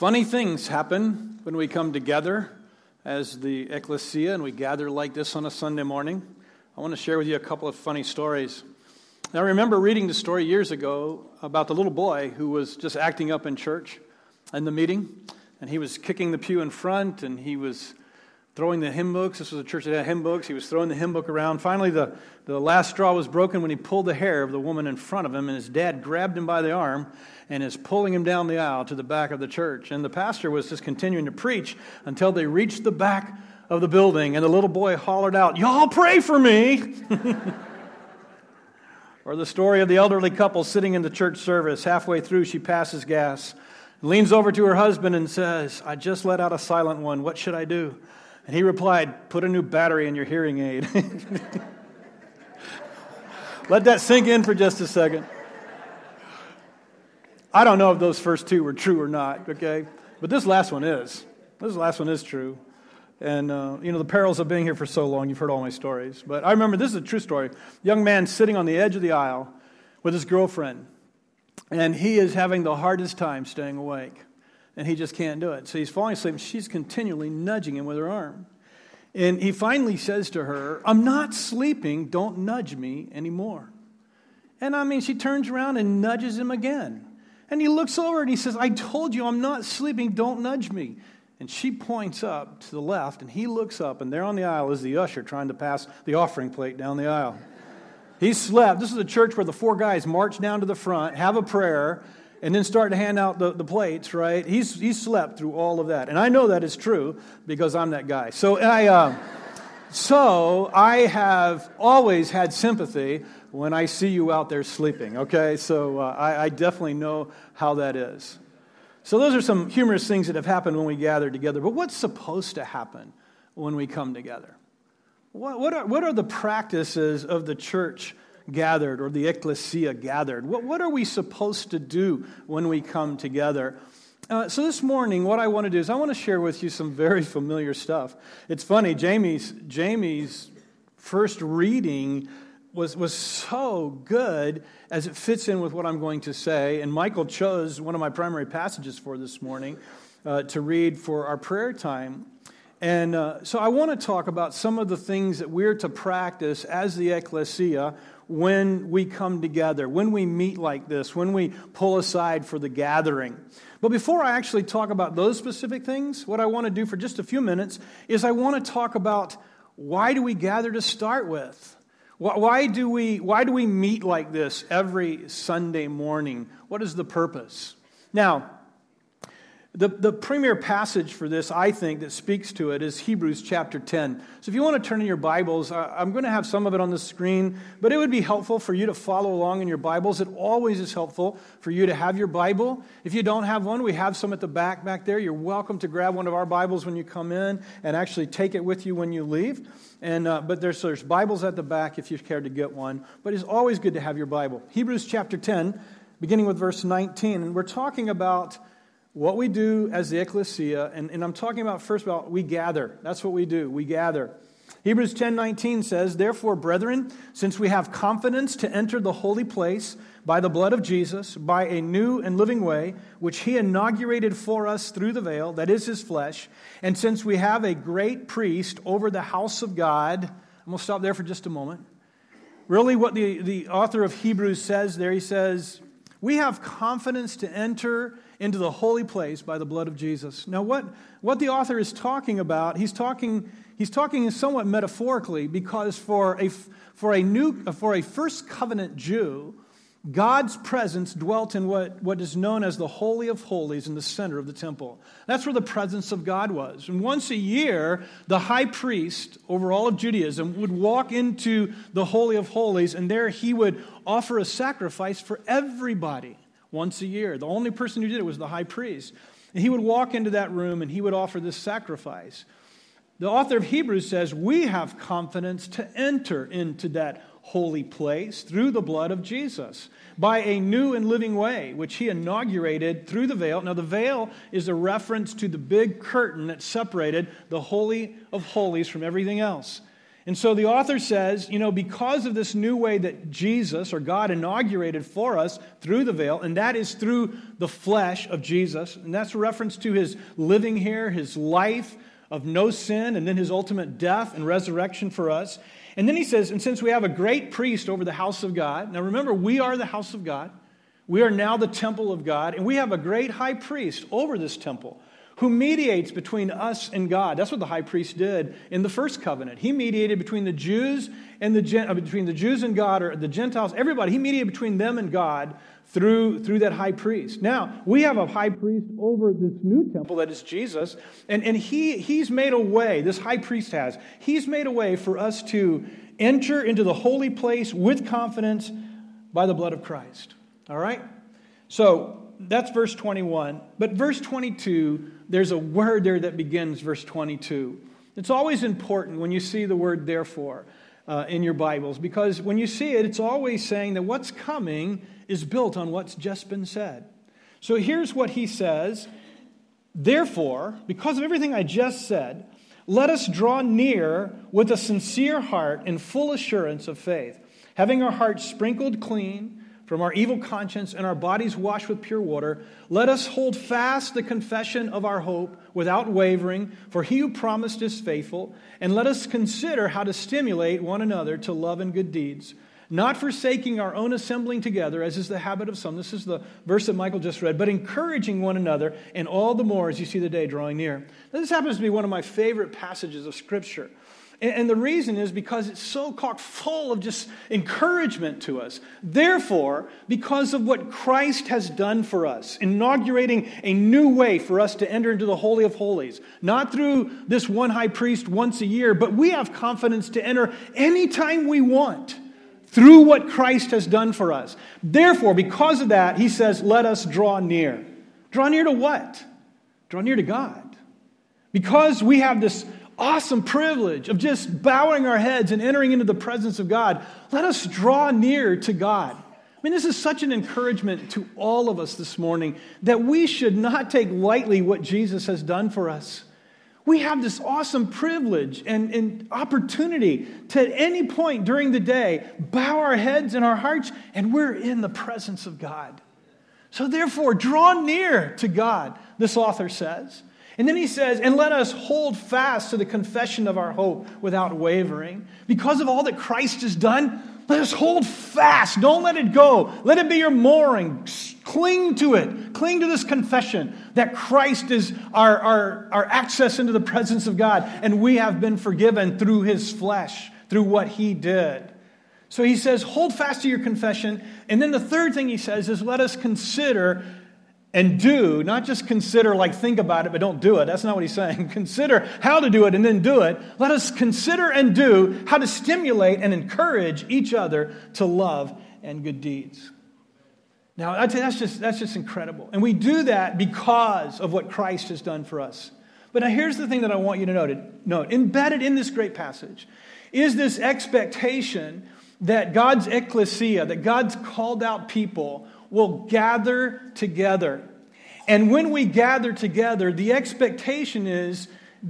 Funny things happen when we come together as the ecclesia and we gather like this on a Sunday morning. I want to share with you a couple of funny stories. Now, I remember reading the story years ago about the little boy who was just acting up in church in the meeting, and he was kicking the pew in front, and he was throwing the hymn books. This was a church that had hymn books. He was throwing the hymn book around. Finally, the last straw was broken when he pulled the hair of the woman in front of him, and his dad grabbed him by the arm and is pulling him down the aisle to the back of the church. And the pastor was just continuing to preach until they reached the back of the building, and the little boy hollered out, "Y'all pray for me!" Or the story of the elderly couple sitting in the church service. Halfway through, she passes gas, leans over to her husband and says, "I just let out a silent one. What should I do?" And he replied, "Put a new battery in your hearing aid." Let that sink in for just a second. I don't know if those first two were true or not, okay? But this last one is. This last one is true. And, the perils of being here for so long, you've heard all my stories. But I remember, this is a true story. Young man sitting on the edge of the aisle with his girlfriend. And he is having the hardest time staying awake. And he just can't do it. So he's falling asleep, and she's continually nudging him with her arm. And he finally says to her, "I'm not sleeping, don't nudge me anymore." And she turns around and nudges him again. And he looks over and he says, "I told you I'm not sleeping, don't nudge me." And she points up to the left, and he looks up, and there on the aisle is the usher trying to pass the offering plate down the aisle. He slept. This is a church where the four guys march down to the front, have a prayer, and then start to hand out the plates, right? He's slept through all of that. And I know that is true because I'm that guy. So I have always had sympathy when I see you out there sleeping, okay? So I definitely know how that is. So those are some humorous things that have happened when we gather together. But what's supposed to happen when we come together? What are the practices of the church gathered, or the ecclesia gathered? What are we supposed to do when we come together? So this morning, what I want to do is I want to share with you some very familiar stuff. It's funny, Jamie's first reading was so good as it fits in with what I'm going to say. And Michael chose one of my primary passages for this morning to read for our prayer time. And so I want to talk about some of the things that we're to practice as the ecclesia when we come together, when we meet like this, when we pull aside for the gathering. But before I actually talk about those specific things, what I want to do for just a few minutes is I want to talk about, why do we gather to start with? Why do we meet like this every Sunday morning? What is the purpose? Now, the premier passage for this, I think, that speaks to it is Hebrews chapter 10. So if you want to turn in your Bibles, I'm going to have some of it on the screen, but it would be helpful for you to follow along in your Bibles. It always is helpful for you to have your Bible. If you don't have one, we have some at the back there. You're welcome to grab one of our Bibles when you come in and actually take it with you when you leave. And but there's Bibles at the back if you care to get one. But it's always good to have your Bible. Hebrews chapter 10, beginning with verse 19. And we're talking about what we do as the ecclesia, and I'm talking about, first of all, we gather. That's what we do. We gather. Hebrews 10:19 says, "Therefore, brethren, since we have confidence to enter the holy place by the blood of Jesus, by a new and living way, which he inaugurated for us through the veil, that is his flesh, and since we have a great priest over the house of God," I'm going to stop there for just a moment. Really what the author of Hebrews says there, he says, we have confidence to enter into the holy place by the blood of Jesus. Now, what the author is talking about, he's talking somewhat metaphorically, because for a first covenant Jew, God's presence dwelt in what is known as the Holy of Holies in the center of the temple. That's where the presence of God was. And once a year, the high priest over all of Judaism would walk into the Holy of Holies, and there he would offer a sacrifice for everybody once a year. The only person who did it was the high priest. And he would walk into that room, and he would offer this sacrifice. The author of Hebrews says, we have confidence to enter into that holy place through the blood of Jesus by a new and living way, which he inaugurated through the veil. Now, the veil is a reference to the big curtain that separated the Holy of Holies from everything else. And so the author says, because of this new way that Jesus or God inaugurated for us through the veil, and that is through the flesh of Jesus, and that's a reference to his living here, his life of no sin, and then his ultimate death and resurrection for us. And then he says, and since we have a great priest over the house of God, now remember, we are the house of God. We are now the temple of God, and we have a great high priest over this temple who mediates between us and God. That's what the high priest did in the first covenant. He mediated between the Jews and between the Jews and God, or the Gentiles, everybody. He mediated between them and God through that high priest. Now, we have a high priest over this new temple that is Jesus, and he's made a way, this high priest has, he's made a way for us to enter into the holy place with confidence by the blood of Christ. All right? So, that's verse 21. But verse 22, there's a word there that begins verse 22. It's always important when you see the word therefore in your Bibles, because when you see it, it's always saying that what's coming is built on what's just been said. So here's what he says. Therefore, because of everything I just said, let us draw near with a sincere heart and full assurance of faith, having our hearts sprinkled clean from our evil conscience and our bodies washed with pure water. Let us hold fast the confession of our hope without wavering, for he who promised is faithful. And let us consider how to stimulate one another to love and good deeds, not forsaking our own assembling together, as is the habit of some. This is the verse that Michael just read, but encouraging one another, and all the more as you see the day drawing near. Now, this happens to be one of my favorite passages of Scripture. And the reason is because it's so full of just encouragement to us. Therefore, because of what Christ has done for us, inaugurating a new way for us to enter into the Holy of Holies, not through this one high priest once a year, but we have confidence to enter anytime we want through what Christ has done for us. Therefore, because of that, he says, let us draw near. Draw near to what? Draw near to God. Because we have this awesome privilege of just bowing our heads and entering into the presence of God, let us draw near to God. I mean, this is such an encouragement to all of us this morning that we should not take lightly what Jesus has done for us. We have this awesome privilege and opportunity to, at any point during the day, bow our heads and our hearts, and we're in the presence of God. So therefore, draw near to God, this author says. And then he says, and let us hold fast to the confession of our hope without wavering. Because of all that Christ has done, let us hold fast. Don't let it go. Let it be your mooring. Cling to it. Cling to this confession that Christ is our access into the presence of God. And we have been forgiven through his flesh, through what he did. So he says, hold fast to your confession. And then the third thing he says is, let us consider and do, not just consider, like think about it, but don't do it. That's not what he's saying. Consider how to do it and then do it. Let us consider and do how to stimulate and encourage each other to love and good deeds. Now, I'd say that's just incredible. And we do that because of what Christ has done for us. But now here's the thing that I want you to note. Embedded in this great passage is this expectation that God's ecclesia, that God's called out people, will gather together. And when we gather together, the expectation is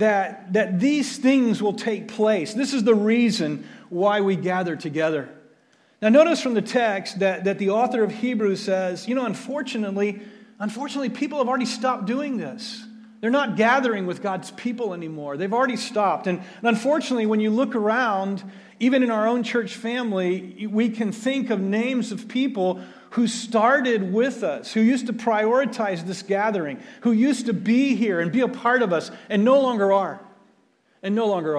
that these things will take place. This is the reason why we gather together. Now notice from the text that the author of Hebrews says, unfortunately, people have already stopped doing this. They're not gathering with God's people anymore. They've already stopped. And unfortunately, when you look around, even in our own church family, we can think of names of people who started with us, who used to prioritize this gathering, who used to be here and be a part of us, and no longer are. Let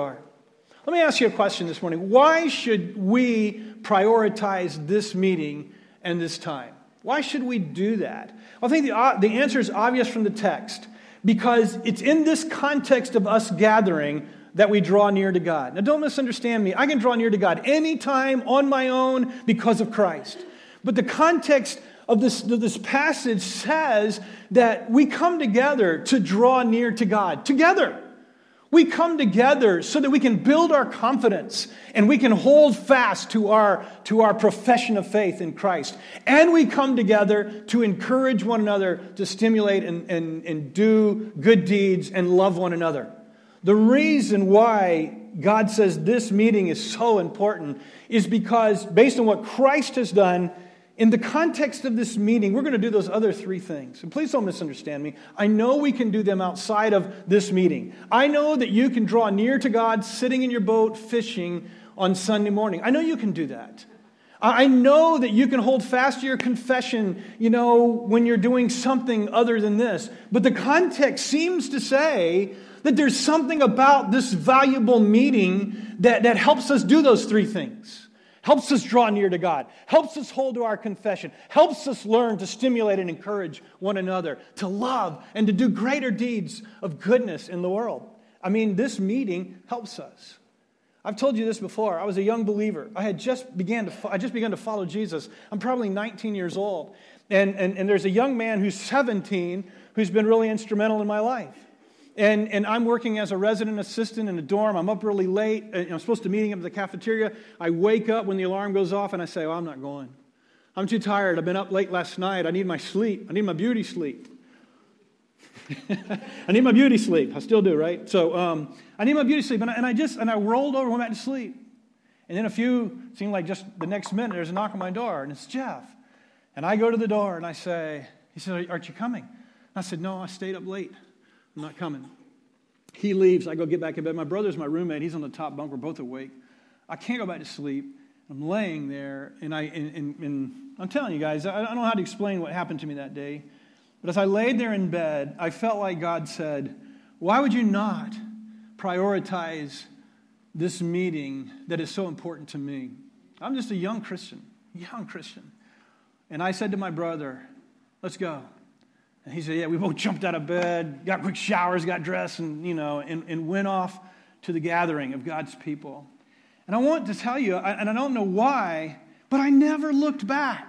me ask you a question this morning. Why should we prioritize this meeting and this time? Why should we do that? I think the answer is obvious from the text, because it's in this context of us gathering that we draw near to God. Now, don't misunderstand me. I can draw near to God anytime on my own because of Christ. But the context of this passage says that we come together to draw near to God. Together. We come together so that we can build our confidence and we can hold fast to our profession of faith in Christ. And we come together to encourage one another, to stimulate and do good deeds and love one another. The reason why God says this meeting is so important is because based on what Christ has done, in the context of this meeting, we're going to do those other three things. And please don't misunderstand me. I know we can do them outside of this meeting. I know that you can draw near to God sitting in your boat fishing on Sunday morning. I know you can do that. I know that you can hold fast to your confession, when you're doing something other than this. But the context seems to say that there's something about this valuable meeting that helps us do those three things. Helps us draw near to God. Helps us hold to our confession. Helps us learn to stimulate and encourage one another. To love and to do greater deeds of goodness in the world. This meeting helps us. I've told you this before. I was a young believer. I just began to follow Jesus. I'm probably 19 years old. And there's a young man who's 17 who's been really instrumental in my life. And I'm working as a resident assistant in a dorm. I'm up really late. I'm supposed to meet him at the cafeteria. I wake up when the alarm goes off and I say, I'm not going. I'm too tired. I've been up late last night. I need my sleep. I need my beauty sleep. I need my beauty sleep. I still do, right? So I need my beauty sleep. And I rolled over and went back to sleep. And then seemed like just the next minute, there's a knock on my door, and it's Jeff. And I go to the door and I say, he said, aren't you coming? And I said, no, I stayed up late. I'm not coming. He leaves. I go get back in bed. My brother's my roommate. He's on the top bunk. We're both awake. I can't go back to sleep. I'm laying there, and I'm telling you guys, I don't know how to explain what happened to me that day. But as I laid there in bed, I felt like God said, why would you not prioritize this meeting that is so important to me? I'm just a young Christian. And I said to my brother, let's go. And he said, yeah, we both jumped out of bed, got quick showers, got dressed, and went off to the gathering of God's people. And I want to tell you, and I don't know why, but I never looked back.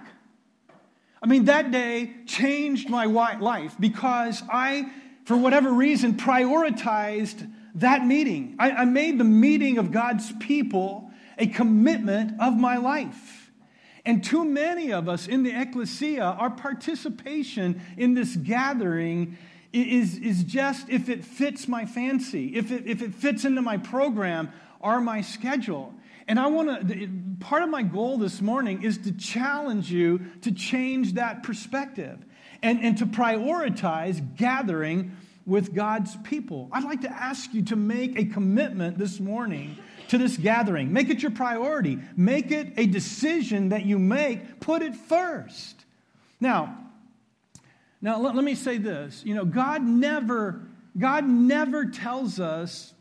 That day changed my life because I, for whatever reason, prioritized that meeting. I made the meeting of God's people a commitment of my life. And too many of us in the ecclesia, our participation in this gathering is just if it fits my fancy, if it fits into my program or my schedule. And part of my goal this morning is to challenge you to change that perspective and to prioritize gathering with God's people. I'd like to ask you to make a commitment this morning to this gathering. Make it your priority. Make it a decision that you make. Put it first. Now let me say this. God never tells us,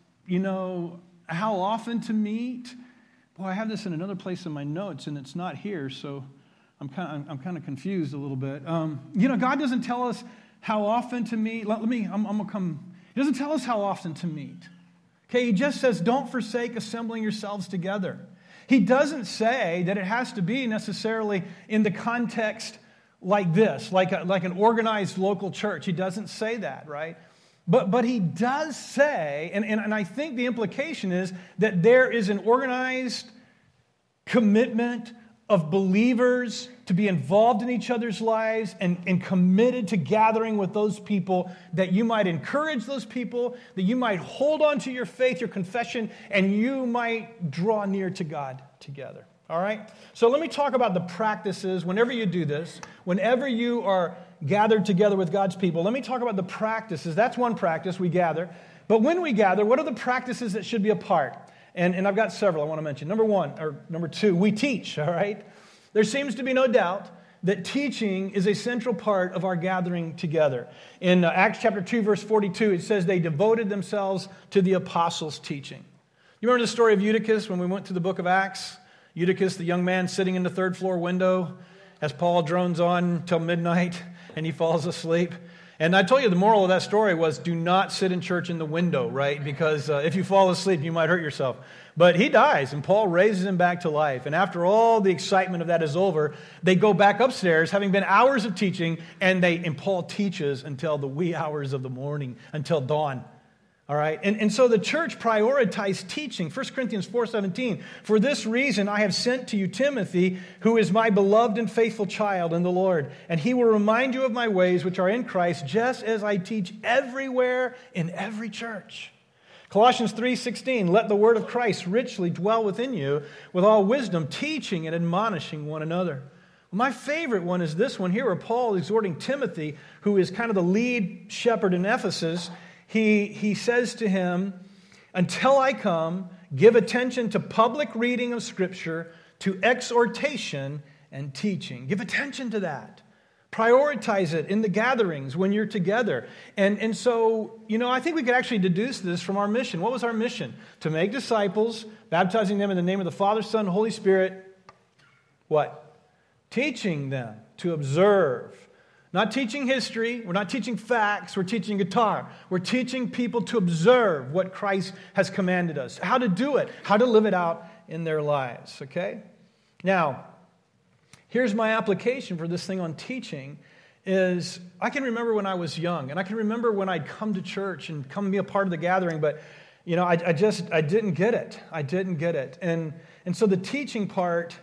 how often to meet. Boy, I have this in another place in my notes, and it's not here, so I'm kind of confused a little bit. God doesn't tell us how often to meet. I'm gonna come. He doesn't tell us how often to meet. Okay, he just says, don't forsake assembling yourselves together. He doesn't say that it has to be necessarily in the context like this, like an organized local church. He doesn't say that, right? But he does say, and I think the implication is that there is an organized commitment of believers to be involved in each other's lives and committed to gathering with those people, that you might encourage those people, that you might hold on to your faith, your confession, and you might draw near to God together. All right? So let me talk about the practices whenever you do this, whenever you are gathered together with God's people. Let me talk about the practices. That's one practice, we gather. But when we gather, what are the practices that should be a part? And I've got several I want to mention. Number two, we teach, all right? There seems to be no doubt that teaching is a central part of our gathering together. In Acts chapter 2, verse 42, it says they devoted themselves to the apostles' teaching. You remember the story of Eutychus when we went to the book of Acts? Eutychus, the young man sitting in the third floor window as Paul drones on till midnight and he falls asleep. And I told you the moral of that story was do not sit in church in the window, right? Because if you fall asleep, you might hurt yourself. But he dies, and Paul raises him back to life. And after all the excitement of that is over, they go back upstairs, having been hours of teaching, and Paul teaches until the wee hours of the morning, until dawn. All right? And so the church prioritized teaching. 1 Corinthians 4:17, for this reason I have sent to you Timothy, who is my beloved and faithful child in the Lord. And he will remind you of my ways which are in Christ, just as I teach everywhere in every church. Colossians 3:16, let the word of Christ richly dwell within you with all wisdom, teaching and admonishing one another. My favorite one is this one here, where Paul is exhorting Timothy, who is kind of the lead shepherd in Ephesus. He says to him, until I come, give attention to public reading of Scripture, to exhortation and teaching. Give attention to that. Prioritize it in the gatherings when you're together. And so, I think we could actually deduce this from our mission. What was our mission? To make disciples, baptizing them in the name of the Father, Son, and Holy Spirit. What? Teaching them to observe. Not teaching history. We're not teaching facts. We're teaching guitar. We're teaching people to observe what Christ has commanded us. How to do it. How to live it out in their lives. Okay? Now, here's my application for this thing on teaching is I can remember when I was young, and I can remember when I'd come to church and come be a part of the gathering, but I didn't get it. I didn't get it. And so the teaching part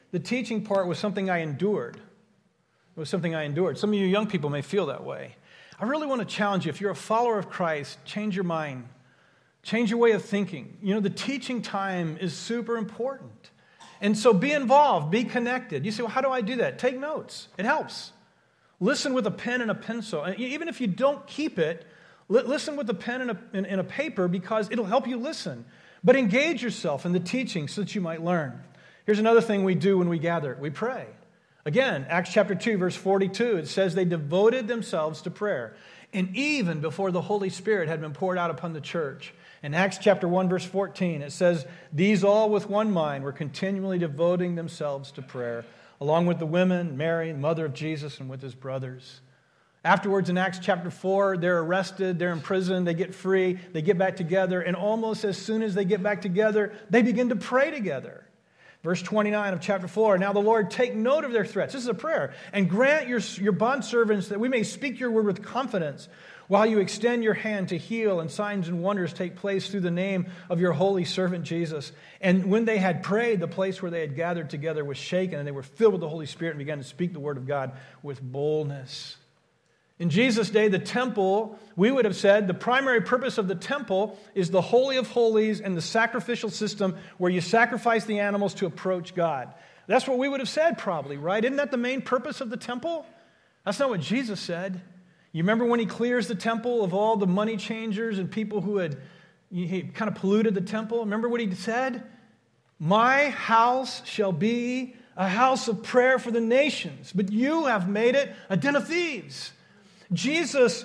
was something I endured. It was something I endured. Some of you young people may feel that way. I really want to challenge you. If you're a follower of Christ, change your mind. Change your way of thinking. The teaching time is super important. And so be involved, be connected. You say, well, how do I do that? Take notes. It helps. Listen with a pen and a pencil. And even if you don't keep it, listen with a pen and a paper because it'll help you listen. But engage yourself in the teaching so that you might learn. Here's another thing we do when we gather. We pray. Again, Acts chapter 2, verse 42, it says they devoted themselves to prayer. And even before the Holy Spirit had been poured out upon the church. In Acts chapter 1, verse 14, it says, these all with one mind were continually devoting themselves to prayer, along with the women, Mary, mother of Jesus, and with his brothers. Afterwards, in Acts chapter 4, they're arrested, they're in prison, they get free, they get back together, and almost as soon as they get back together, they begin to pray together. Verse 29 of chapter 4, now the Lord, take note of their threats. This is a prayer. And grant your bondservants that we may speak your word with confidence while you extend your hand to heal and signs and wonders take place through the name of your holy servant Jesus. And when they had prayed, the place where they had gathered together was shaken and they were filled with the Holy Spirit and began to speak the word of God with boldness. In Jesus' day, the temple, we would have said, the primary purpose of the temple is the Holy of Holies and the sacrificial system where you sacrifice the animals to approach God. That's what we would have said probably, right? Isn't that the main purpose of the temple? That's not what Jesus said. You remember when he clears the temple of all the money changers and people who he kind of polluted the temple? Remember what he said? My house shall be a house of prayer for the nations, but you have made it a den of thieves. Jesus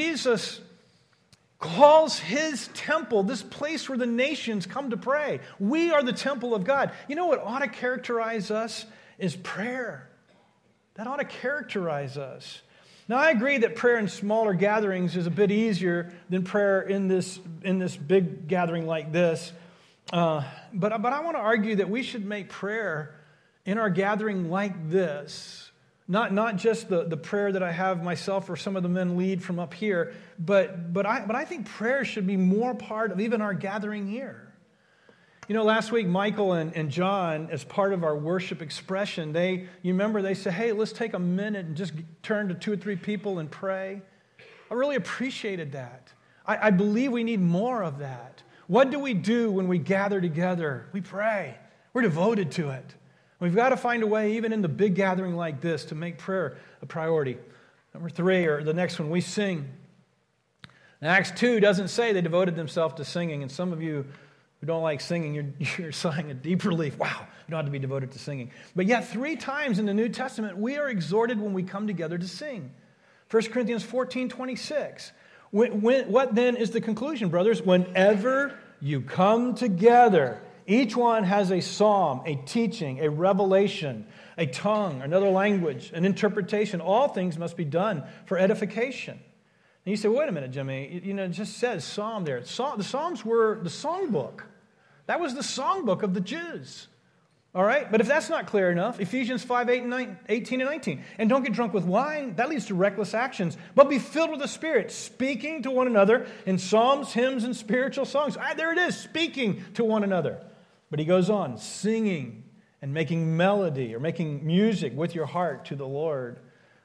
calls his temple, this place where the nations come to pray. We are the temple of God. You know what ought to characterize us is prayer. That ought to characterize us. Now, I agree that prayer in smaller gatherings is a bit easier than prayer in this big gathering like this. But I want to argue that we should make prayer in our gathering like this. Not just the prayer that I have myself or some of the men lead from up here, but I think prayer should be more part of even our gathering here. Last week, Michael and John, as part of our worship expression, you remember they said, hey, let's take a minute and just turn to 2 or 3 people and pray. I really appreciated that. I believe we need more of that. What do we do when we gather together? We pray. We're devoted to it. We've got to find a way, even in the big gathering like this, to make prayer a priority. Number 3, or the next one, we sing. Now, Acts 2 doesn't say they devoted themselves to singing, and some of you who don't like singing, you're sighing a deep relief. Wow, you don't have to be devoted to singing. But yet 3 times in the New Testament, we are exhorted when we come together to sing. 1 Corinthians 14:26. What then is the conclusion, brothers? Whenever you come together, each one has a psalm, a teaching, a revelation, a tongue, another language, an interpretation. All things must be done for edification. And you say, wait a minute, Jimmy. It just says psalm there. The Psalms were the songbook. That was the songbook of the Jews. All right? But if that's not clear enough, Ephesians 5, 18 and 19. And don't get drunk with wine. That leads to reckless actions. But be filled with the Spirit, speaking to one another in psalms, hymns, and spiritual songs. There it is, speaking to one another. But he goes on, singing and making melody or making music with your heart to the Lord.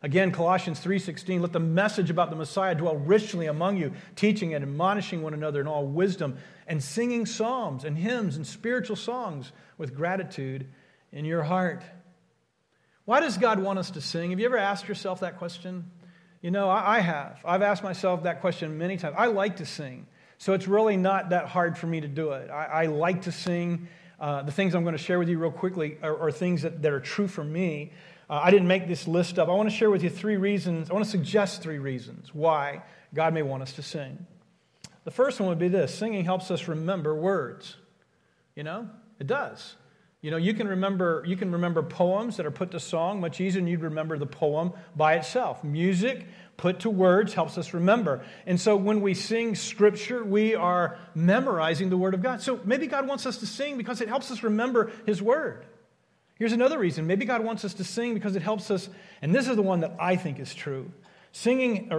Again, Colossians 3:16, let the message about the Messiah dwell richly among you, teaching and admonishing one another in all wisdom, and singing psalms and hymns and spiritual songs with gratitude in your heart. Why does God want us to sing? Have you ever asked yourself that question? You know, I have. I've asked myself that question many times. I like to sing, so it's really not that hard for me to do it. I like to sing. The things I'm going to share with you real quickly are things that are true for me. I didn't make this list up. I want to share with you 3 reasons. I want to suggest 3 reasons why God may want us to sing. The first one would be this. Singing helps us remember words. You know, it does. You know, you can remember poems that are put to song much easier than you'd remember the poem by itself. Music put to words helps us remember. And so when we sing Scripture, we are memorizing the Word of God. So maybe God wants us to sing because it helps us remember His Word. Here's another reason. Maybe God wants us to sing because it helps us, and this is the one that I think is true. Singing,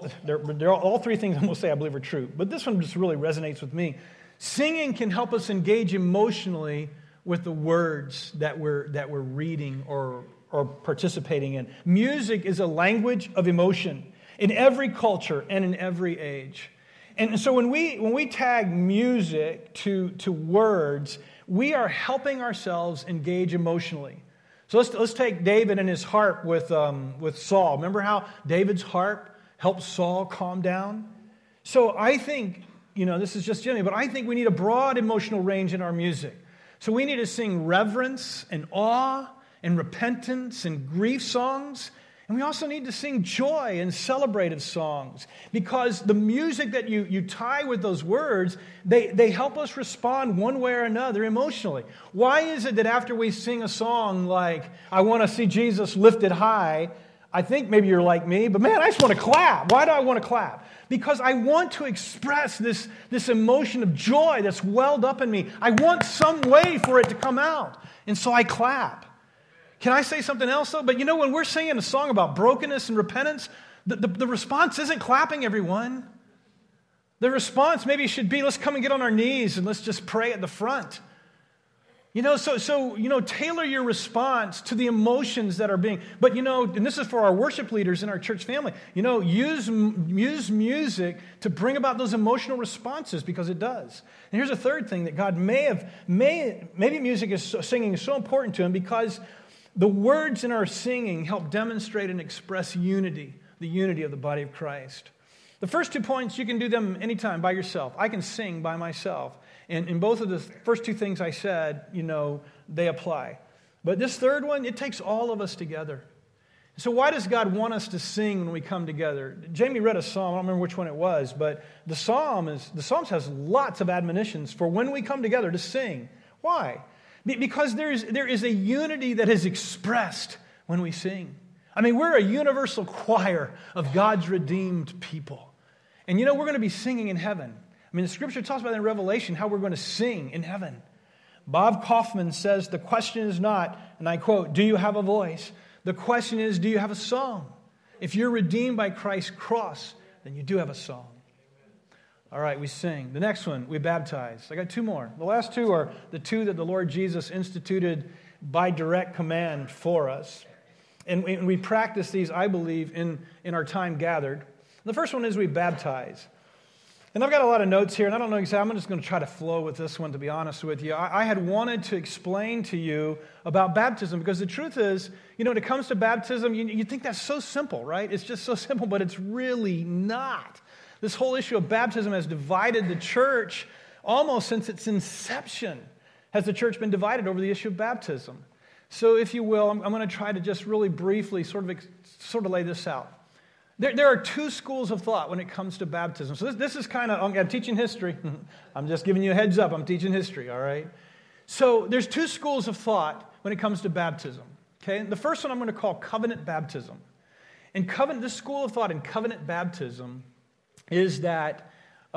all 3 things I'm going to say I believe are true, but this one just really resonates with me. Singing can help us engage emotionally with the words that we're reading or participating in. Music is a language of emotion in every culture and in every age. And so when we tag music to words, we are helping ourselves engage emotionally. So let's take David and his harp with Saul. Remember how David's harp helped Saul calm down? So I think, this is just Jimmy, but I think we need a broad emotional range in our music. So we need to sing reverence and awe and repentance and grief songs. And we also need to sing joy and celebrative songs, because the music that you tie with those words, they help us respond one way or another emotionally. Why is it that after we sing a song like, I want to see Jesus lifted high, I think maybe you're like me, but man, I just want to clap. Why do I want to clap? Because I want to express this emotion of joy that's welled up in me. I want some way for it to come out. And so I clap. Can I say something else, though? But when we're singing a song about brokenness and repentance, the response isn't clapping, everyone. The response maybe should be, let's come and get on our knees and let's just pray at the front. So tailor your response to the emotions that are being, but and this is for our worship leaders in our church family, use music to bring about those emotional responses, because it does. And here's a third thing that God maybe music singing is so important to Him because the words in our singing help demonstrate and express unity, the unity of the body of Christ. The first 2 points, you can do them anytime by yourself. I can sing by myself. And in both of the first 2 things I said, they apply. But this third one, it takes all of us together. So why does God want us to sing when we come together? Jamie read a psalm, I don't remember which one it was, but the Psalms has lots of admonitions for when we come together to sing. Why? Because there is a unity that is expressed when we sing. I mean, we're a universal choir of God's redeemed people. And we're going to be singing in heaven. I mean, the Scripture talks about in Revelation how we're going to sing in heaven. Bob Kaufman says, the question is not, and I quote, do you have a voice? The question is, do you have a song? If you're redeemed by Christ's cross, then you do have a song. All right, we sing. The next one, we baptize. I got 2 more. The last 2 are the 2 that the Lord Jesus instituted by direct command for us. And we practice these, I believe, in our time gathered. The first one is we baptize. And I've got a lot of notes here, and I don't know exactly. I'm just going to try to flow with this one, to be honest with you. I had wanted to explain to you about baptism, because the truth is, when it comes to baptism, you think that's so simple, right? It's just so simple, but it's really not. This whole issue of baptism has divided the church almost since its inception. Has the church been divided over the issue of baptism? So if you will, I'm going to try to just really briefly sort of lay this out. There are 2 schools of thought when it comes to baptism. So this is kind of, I'm teaching history. I'm just giving you a heads up. I'm teaching history, all right? So there's 2 schools of thought when it comes to baptism. Okay, the first one I'm going to call covenant baptism. And this school of thought in covenant baptism is that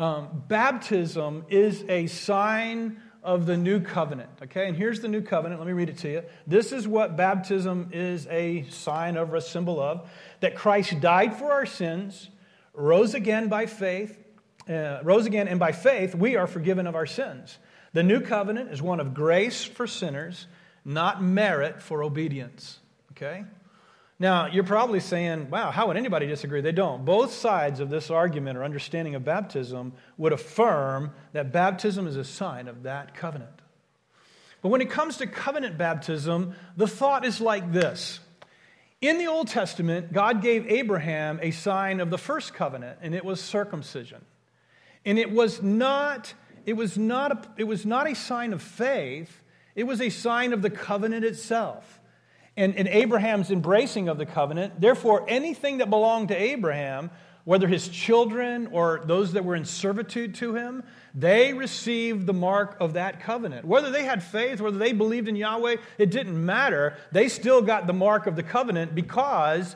baptism is a sign of the new covenant. Okay, and here's the new covenant. Let me read it to you. This is what baptism is a sign of, or a symbol of: that Christ died for our sins, rose again, and by faith we are forgiven of our sins. The new covenant is one of grace for sinners, not merit for obedience. Okay? Now, you're probably saying, wow, how would anybody disagree? They don't. Both sides of this argument or understanding of baptism would affirm that baptism is a sign of that covenant. But when it comes to covenant baptism, the thought is like this. In the Old Testament, God gave Abraham a sign of the first covenant, and it was circumcision. And it was not a sign of faith, it was a sign of the covenant itself. And Abraham's embracing of the covenant, therefore anything that belonged to Abraham, whether his children or those that were in servitude to him, they received the mark of that covenant. Whether they had faith, whether they believed in Yahweh, it didn't matter. They still got the mark of the covenant because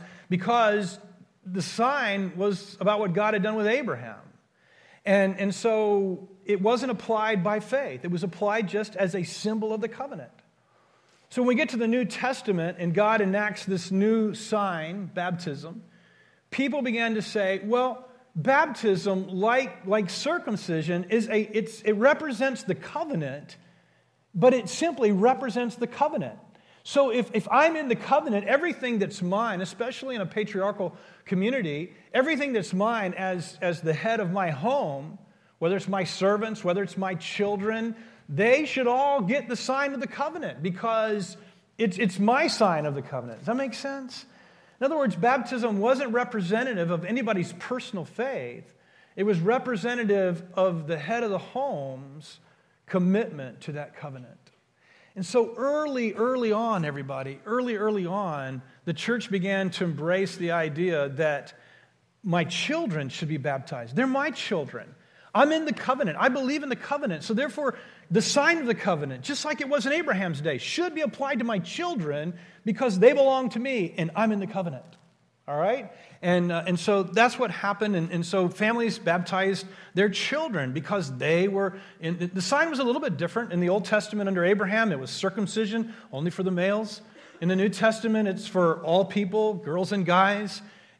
the sign was about what God had done with Abraham. And so it wasn't applied by faith. It was applied just as a symbol of the covenant. So when we get to the New Testament and God enacts this new sign, baptism, people began to say, well, baptism, like circumcision, it represents the covenant, but it simply represents the covenant. So if I'm in the covenant, everything that's mine, especially in a patriarchal community, everything that's mine as the head of my home, whether it's my servants, whether it's my children, they should all get the sign of the covenant because it's my sign of the covenant. Does that make sense? In other words, baptism wasn't representative of anybody's personal faith. It was representative of the head of the home's commitment to that covenant. And so early on, everybody, early on, the church began to embrace the idea that my children should be baptized. They're my children. I'm in the covenant. I believe in the covenant. So therefore, the sign of the covenant, just like it was in Abraham's day, should be applied to my children because they belong to me and I'm in the covenant. All right? And so that's what happened. And so families baptized their children because they were the sign was a little bit different. In the Old Testament under Abraham, it was circumcision only for the males. In the New Testament, it's for all people, girls and guys.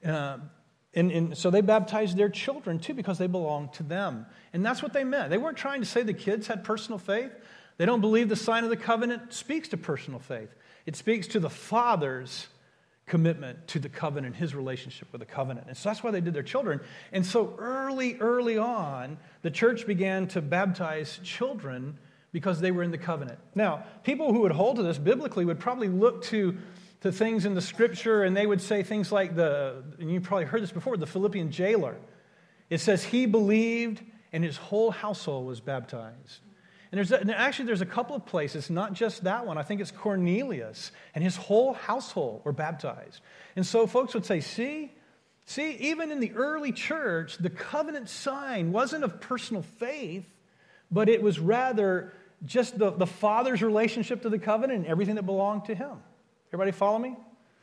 And so they baptized their children too because they belonged to them. And that's what they meant. They weren't trying to say the kids had personal faith. They don't believe the sign of the covenant speaks to personal faith. It speaks to the father's commitment to the covenant, his relationship with the covenant. And so that's why they did their children. And so early on, the church began to baptize children because they were in the covenant. Now, people who would hold to this biblically would probably look to things in the scripture, and they would say things like and you probably heard this before, the Philippian jailer. It says he believed and his whole household was baptized. And there's a couple of places, not just that one. I think it's Cornelius and his whole household were baptized. And so folks would say, see, even in the early church, the covenant sign wasn't of personal faith, but it was rather just the father's relationship to the covenant and everything that belonged to him. Everybody follow me?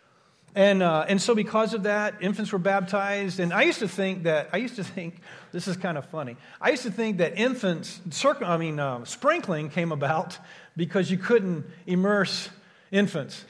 And so because of that, infants were baptized. And I used to think, this is kind of funny. I used to think that sprinkling came about because you couldn't immerse infants.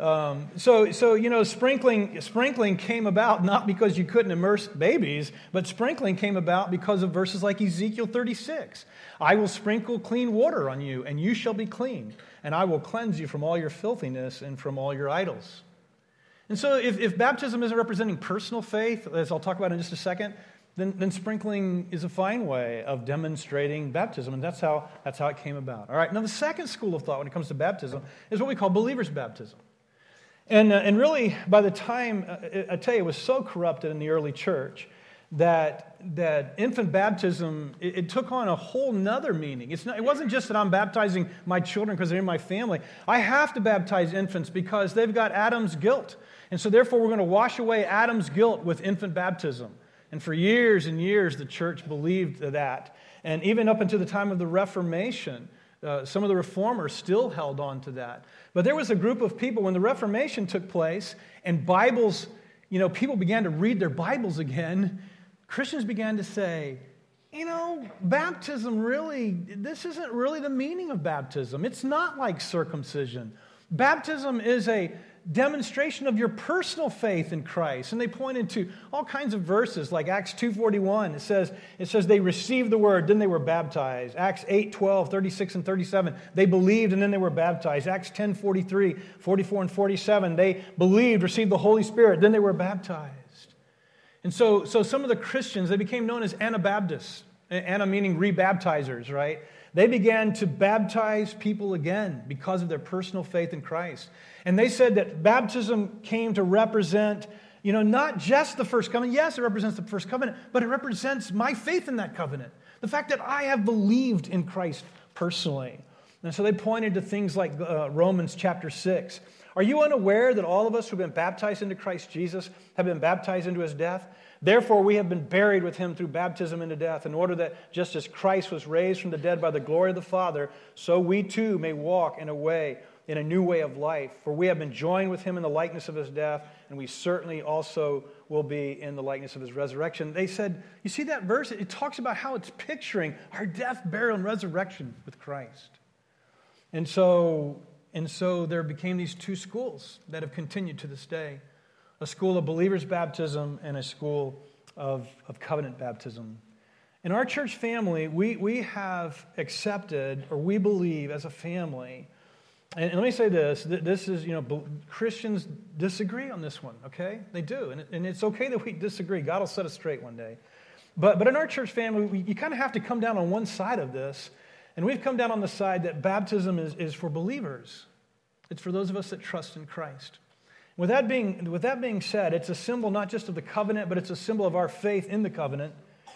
So sprinkling came about not because you couldn't immerse babies, but sprinkling came about because of verses like Ezekiel 36. I will sprinkle clean water on you, and you shall be clean, and I will cleanse you from all your filthiness and from all your idols. And so if baptism isn't representing personal faith, as I'll talk about in just a second, then sprinkling is a fine way of demonstrating baptism, and that's how it came about. All right, now the second school of thought when it comes to baptism is what we call believer's baptism. And really, by the time, I tell you, it was so corrupted in the early church that infant baptism, it took on a whole nother meaning. It wasn't just that I'm baptizing my children because they're in my family. I have to baptize infants because they've got Adam's guilt. And so therefore, we're going to wash away Adam's guilt with infant baptism. And for years and years, the church believed that. And even up until the time of the Reformation, some of the reformers still held on to that. But there was a group of people when the Reformation took place and Bibles, people began to read their Bibles again. Christians began to say, baptism this isn't really the meaning of baptism. It's not like circumcision. Baptism is a demonstration of your personal faith in Christ. And they pointed to all kinds of verses, like Acts 2:41. It says they received the word, then they were baptized. Acts 8:12, 36 and 37, they believed and then they were baptized. Acts 10:43, 44 and 47, they believed, received the Holy Spirit, then they were baptized. And so some of the Christians, they became known as Anabaptists. Anna meaning rebaptizers, right? They began to baptize people again because of their personal faith in Christ. And they said that baptism came to represent, not just the first covenant. Yes, it represents the first covenant, but it represents my faith in that covenant. The fact that I have believed in Christ personally. And so they pointed to things like Romans chapter 6. Are you unaware that all of us who have been baptized into Christ Jesus have been baptized into his death? Therefore, we have been buried with him through baptism into death, in order that just as Christ was raised from the dead by the glory of the Father, so we too may walk in a new way of life. For we have been joined with him in the likeness of his death, and we certainly also will be in the likeness of his resurrection. They said, you see that verse? It talks about how it's picturing our death, burial, and resurrection with Christ. And so there became these two schools that have continued to this day. A school of believers' baptism and a school of covenant baptism. In our church family, we have accepted, or we believe as a family, and let me say this is, Christians disagree on this one, okay? They do, and it's okay that we disagree. God will set us straight one day. But in our church family, you kind of have to come down on one side of this, and we've come down on the side that baptism is for believers. It's for those of us that trust in Christ. With that being said, it's a symbol not just of the covenant, but it's a symbol of our faith in the covenant.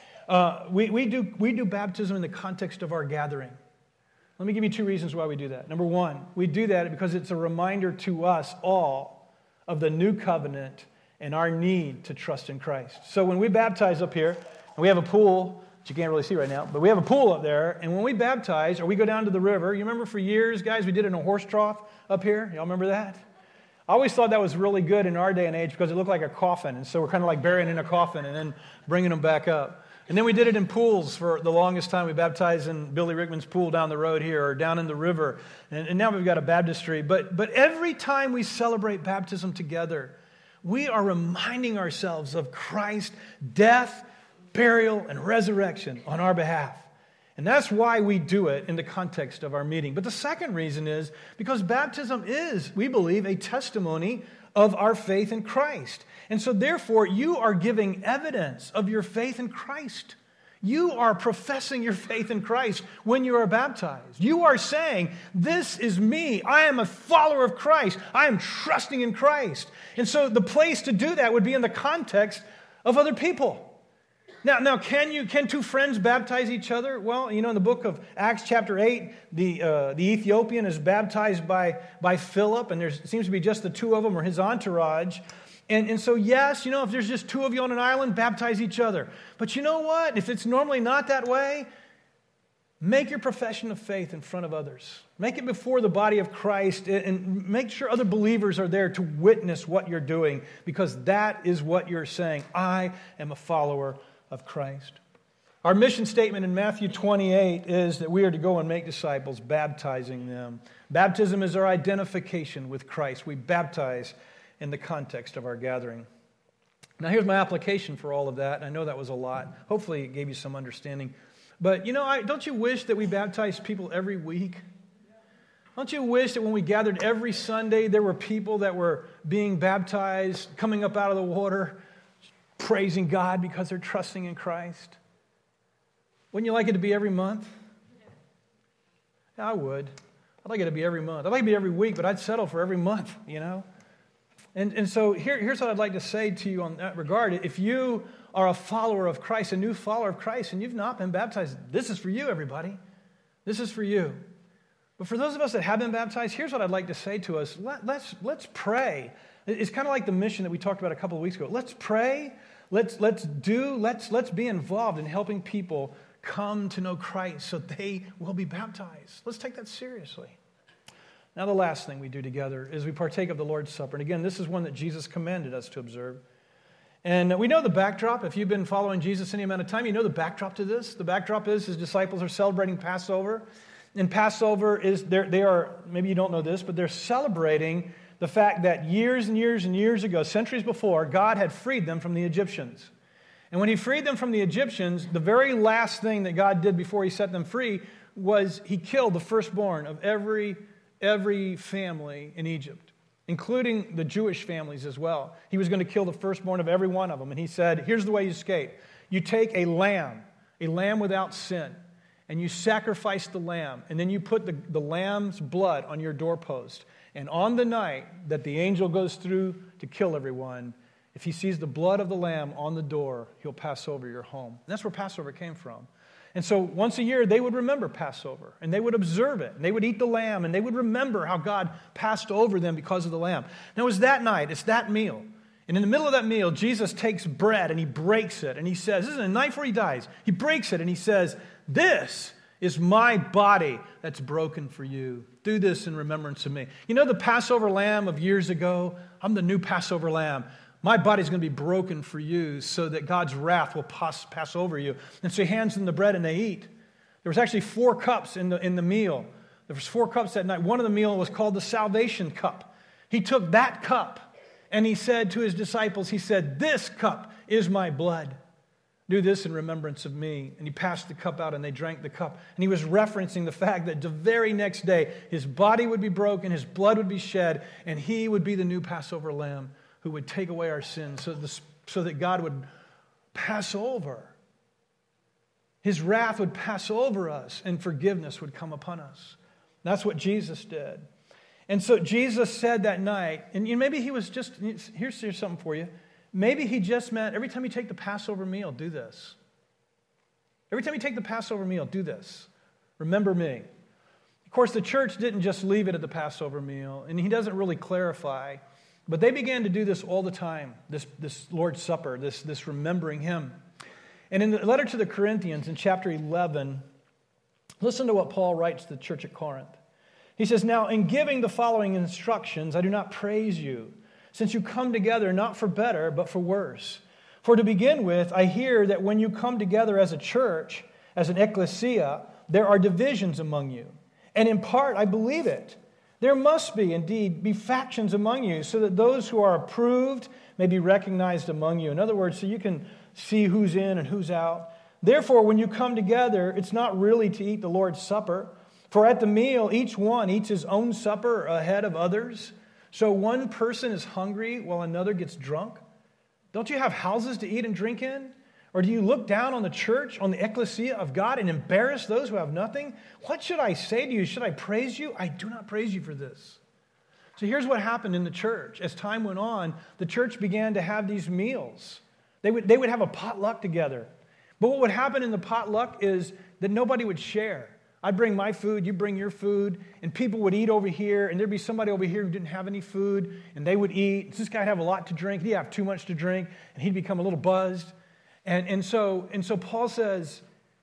We do baptism in the context of our gathering. Let me give you two reasons why we do that. Number one, we do that because it's a reminder to us all of the new covenant and our need to trust in Christ. So when we baptize up here, and we have a pool, which you can't really see right now, but we have a pool up there, and when we baptize or we go down to the river, you remember for years, guys, we did it in a horse trough up here? Y'all remember that? I always thought that was really good in our day and age because it looked like a coffin. And so we're kind of like burying in a coffin and then bringing them back up. And then we did it in pools for the longest time. We baptized in Billy Rickman's pool down the road here or down in the river. And now we've got a baptistry. But every time we celebrate baptism together, we are reminding ourselves of Christ's death, burial, and resurrection on our behalf. And that's why we do it in the context of our meeting. But the second reason is because baptism is, we believe, a testimony of our faith in Christ. And so therefore, you are giving evidence of your faith in Christ. You are professing your faith in Christ when you are baptized. You are saying, this is me. I am a follower of Christ. I am trusting in Christ. And so the place to do that would be in the context of other people. Now, can two friends baptize each other? Well, in the book of Acts chapter 8, the Ethiopian is baptized by Philip, and there seems to be just the two of them or his entourage. And so, yes, if there's just two of you on an island, baptize each other. But you know what? If it's normally not that way, make your profession of faith in front of others. Make it before the body of Christ, and make sure other believers are there to witness what you're doing, because that is what you're saying. I am a follower of Christ. Our mission statement in Matthew 28 is that we are to go and make disciples, baptizing them. Baptism is our identification with Christ. We baptize in the context of our gathering. Now here's my application for all of that. I know that was a lot. Hopefully it gave you some understanding. But don't you wish that we baptized people every week? Don't you wish that when we gathered every Sunday, there were people that were being baptized, coming up out of the water, praising God because they're trusting in Christ? Wouldn't you like it to be every month? Yeah, I would. I'd like it to be every month. I'd like it to be every week, but I'd settle for every month, And so here's what I'd like to say to you on that regard. If you are a follower of Christ, a new follower of Christ, and you've not been baptized, this is for you, everybody. This is for you. But for those of us that have been baptized, here's what I'd like to say to us. Let's pray. It's kind of like the mission that we talked about a couple of weeks ago. Let's pray. Let's be involved in helping people come to know Christ so they will be baptized. Let's take that seriously. Now, the last thing we do together is we partake of the Lord's Supper. And again, this is one that Jesus commanded us to observe. And we know the backdrop. If you've been following Jesus any amount of time, you know the backdrop to this. The backdrop is his disciples are celebrating Passover. And Passover is, they are, maybe you don't know this, but they're celebrating the fact that years and years and years ago, centuries before, God had freed them from the Egyptians. And when he freed them from the Egyptians, the very last thing that God did before he set them free was he killed the firstborn of every family in Egypt, including the Jewish families as well. He was going to kill the firstborn of every one of them. And he said, here's the way you escape. You take a lamb without sin, and you sacrifice the lamb, and then you put the lamb's blood on your doorpost. And on the night that the angel goes through to kill everyone, if he sees the blood of the lamb on the door, he'll pass over your home. And that's where Passover came from. And so once a year, they would remember Passover, and they would observe it, and they would eat the lamb, and they would remember how God passed over them because of the lamb. Now, it was that night, it's that meal. And in the middle of that meal, Jesus takes bread, and he breaks it, and he says, this is the night before he dies. He breaks it, and he says, this is my body that's broken for you. Do this in remembrance of me. You know the Passover lamb of years ago? I'm the new Passover lamb. My body's going to be broken for you so that God's wrath will pass over you. And so he hands them the bread and they eat. There was actually 4 cups in the meal. There was 4 cups that night. One of the meal was called the salvation cup. He took that cup and he said to his disciples, he said, this cup is my blood. Do this in remembrance of me. And he passed the cup out and they drank the cup. And he was referencing the fact that the very next day his body would be broken, his blood would be shed, and he would be the new Passover lamb who would take away our sins so that God would pass over. His wrath would pass over us and forgiveness would come upon us. That's what Jesus did. And so Jesus said that night, and maybe he was just, here's something for you. Maybe he just meant every time you take the Passover meal, do this. Every time you take the Passover meal, do this. Remember me. Of course, the church didn't just leave it at the Passover meal, and he doesn't really clarify. But they began to do this all the time, this Lord's Supper, this remembering him. And in the letter to the Corinthians in chapter 11, listen to what Paul writes to the church at Corinth. He says, now in giving the following instructions, I do not praise you, since you come together not for better, but for worse. For to begin with, I hear that when you come together as a church, as an ecclesia, there are divisions among you. And in part, I believe it. There must indeed be factions among you, so that those who are approved may be recognized among you. In other words, so you can see who's in and who's out. Therefore, when you come together, it's not really to eat the Lord's Supper. For at the meal, each one eats his own supper ahead of others. So one person is hungry while another gets drunk. Don't you have houses to eat and drink in? Or do you look down on the church, on the ecclesia of God, and embarrass those who have nothing? What should I say to you? Should I praise you? I do not praise you for this. So here's what happened in the church. As time went on, the church began to have these meals. They would have a potluck together. But what would happen in the potluck is that nobody would share. I'd bring my food, you bring your food, and people would eat over here, and there'd be somebody over here who didn't have any food, and they would eat. This guy would have a lot to drink. He'd have too much to drink, and he'd become a little buzzed. And so Paul says,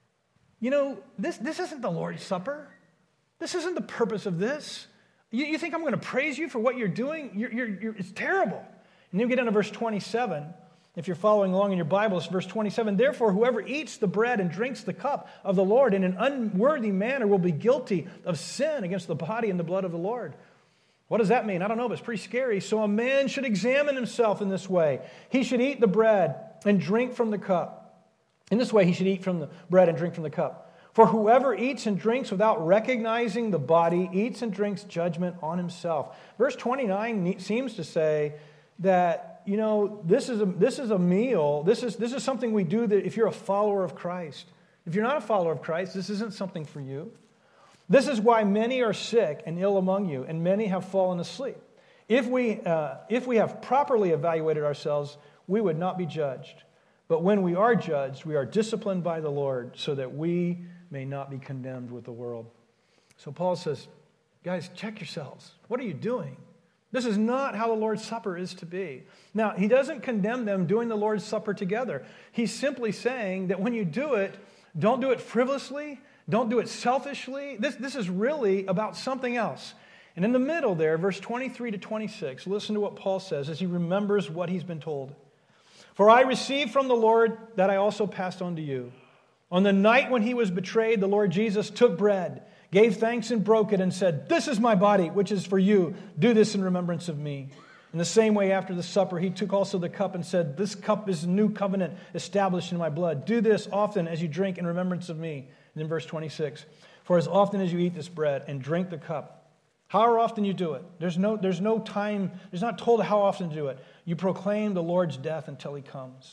you know, this isn't the Lord's Supper. This isn't the purpose of this. You think I'm going to praise you for what you're doing? It's terrible. And then we get into verse 27. If you're following along in your Bible, it's verse 27. Therefore, whoever eats the bread and drinks the cup of the Lord in an unworthy manner will be guilty of sin against the body and the blood of the Lord. What does that mean? I don't know, but it's pretty scary. So a man should examine himself in this way. He should eat the bread and drink from the cup. In this way, he should eat from the bread and drink from the cup. For whoever eats and drinks without recognizing the body eats and drinks judgment on himself. Verse 29 seems to say that, you know, this is a meal. This is something we do that if you're a follower of Christ. If you're not a follower of Christ, this isn't something for you. This is why many are sick and ill among you, and many have fallen asleep. If we have properly evaluated ourselves, we would not be judged. But when we are judged, we are disciplined by the Lord so that we may not be condemned with the world. So Paul says, guys, check yourselves. What are you doing? This is not how the Lord's Supper is to be. Now, he doesn't condemn them doing the Lord's Supper together. He's simply saying that when you do it, don't do it frivolously. Don't do it selfishly. This is really about something else. And in the middle there, verse 23 to 26, listen to what Paul says as he remembers what he's been told. For I received from the Lord that I also passed on to you. On the night when he was betrayed, the Lord Jesus took bread, gave thanks and broke it and said, "This is my body, which is for you. Do this in remembrance of me." In the same way, after the supper, he took also the cup and said, "This cup is a new covenant established in my blood. Do this often as you drink in remembrance of me." And in verse 26, "For as often as you eat this bread and drink the cup," however often you do it, there's no time, there's not told how often to do it. "You proclaim the Lord's death until he comes."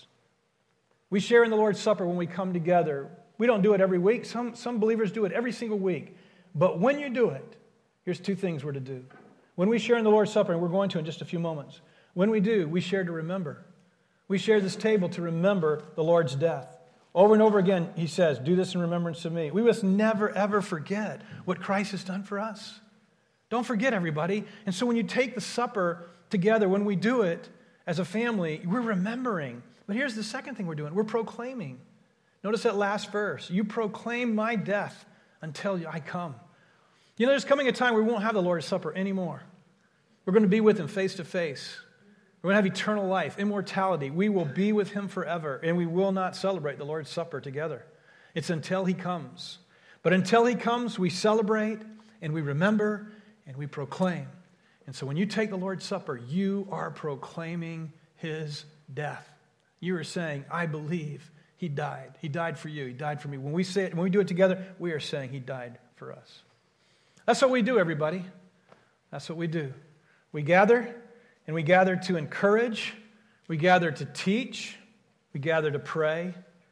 We share in the Lord's Supper when we come together. We don't do it every week. Some believers do it every single week. But when you do it, here's two things we're to do. When we share in the Lord's Supper, and we're going to in just a few moments, when we do, we share to remember. We share this table to remember the Lord's death. Over and over again, he says, "Do this in remembrance of me." We must never, ever forget what Christ has done for us. Don't forget, everybody. And so when you take the supper together, when we do it as a family, we're remembering. But here's the second thing we're doing. We're proclaiming. Notice that last verse. "You proclaim my death until I come." You know, there's coming a time where we won't have the Lord's Supper anymore. We're going to be with him face to face. We're going to have eternal life, immortality. We will be with him forever, and we will not celebrate the Lord's Supper together. It's until he comes. But until he comes, we celebrate, and we remember, and we proclaim. And so when you take the Lord's Supper, you are proclaiming his death. You are saying, "I believe he died. He died for you. He died for me." When we say it, when we do it together, we are saying he died for us. That's what we do, everybody. That's what we do. We gather, and we gather to encourage. We gather to teach. We gather to pray.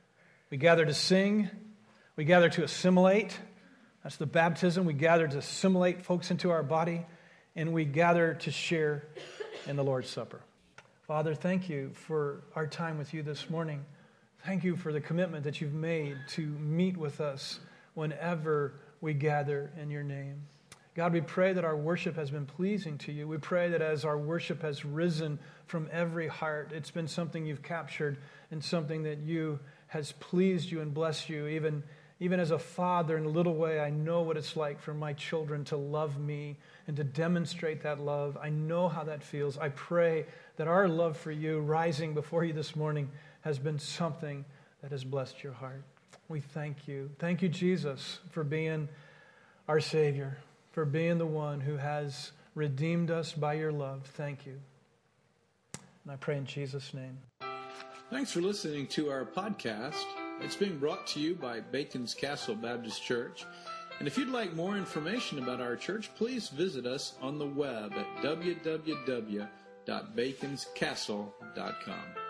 We gather to sing. We gather to assimilate. That's the baptism. We gather to assimilate folks into our body. And we gather to share in the Lord's Supper. Father, thank you for our time with you this morning. Thank you for the commitment that you've made to meet with us whenever we gather in your name. God, we pray that our worship has been pleasing to you. We pray that as our worship has risen from every heart, it's been something you've captured and something that has pleased you and blessed you. Even as a father, in a little way, I know what it's like for my children to love me and to demonstrate that love. I know how that feels. I pray that our love for you, rising before you this morning, has been something that has blessed your heart. We thank you. Thank you, Jesus, for being our Savior, for being the one who has redeemed us by your love. Thank you. And I pray in Jesus' name. Thanks for listening to our podcast. It's being brought to you by Bacon's Castle Baptist Church. And if you'd like more information about our church, please visit us on the web at www.baconscastle.com.